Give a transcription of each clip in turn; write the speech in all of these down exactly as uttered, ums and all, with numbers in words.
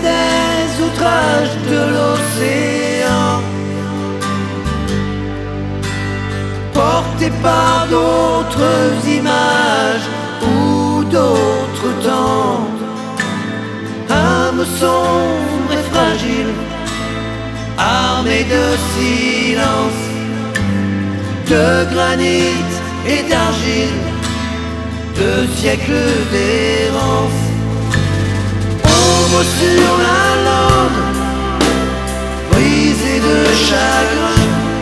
des outrages de l'océan, portés par d'autres images ou d'autres temps. Âme sombre et fragile, armée de silence, de granit et d'argile, de siècles d'errance. Ombre sur la lande, brisée de chagrin,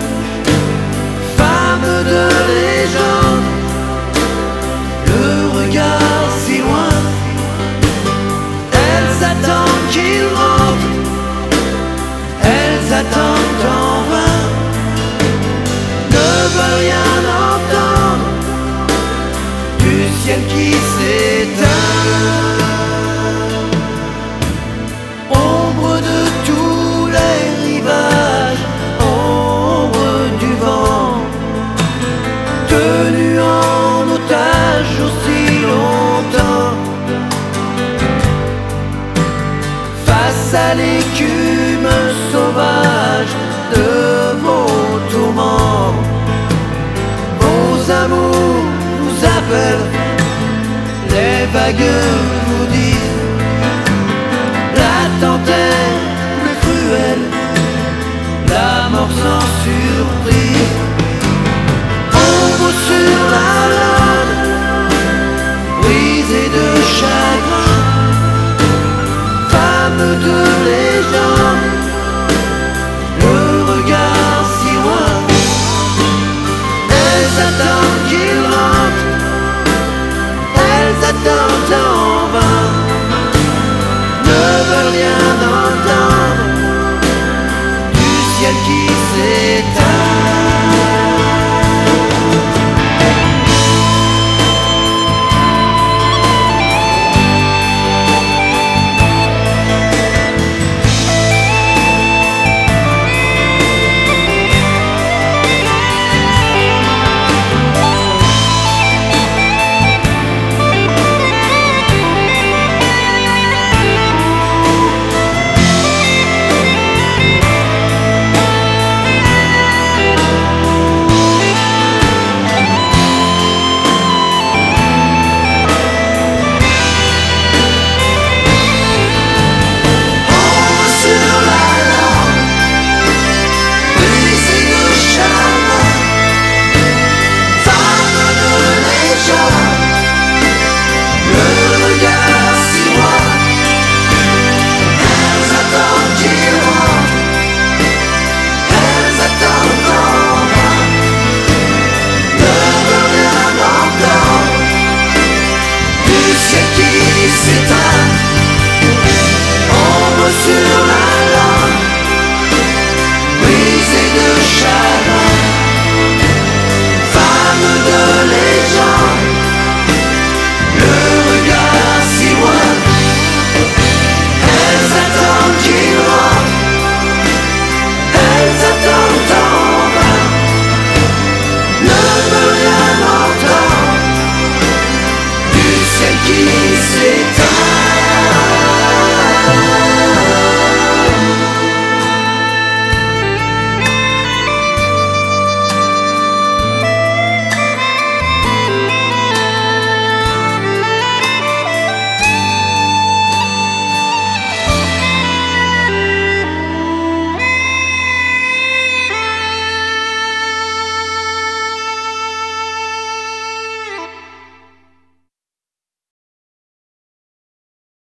femme de légende, le regard si loin. Elles attendent qu'il rentre, elles attendent en vain, ne veulent rien entendre du ciel qui s'éteint. Ombre de tous les rivages, ombre du vent, tenue en otage aussi longtemps, face à l'écume sauvage de vos tourments. Vos amours vous appellent, les vagues vous disent, l'attente est plus cruelle, la mort sans surprise. Ombre sur la lande, brisée de chagrin, femme de légende, le regard si loin. Elles attendent qu'il rentre, elles attendent en vain, ne veulent rien entendre du ciel qui s'éteint.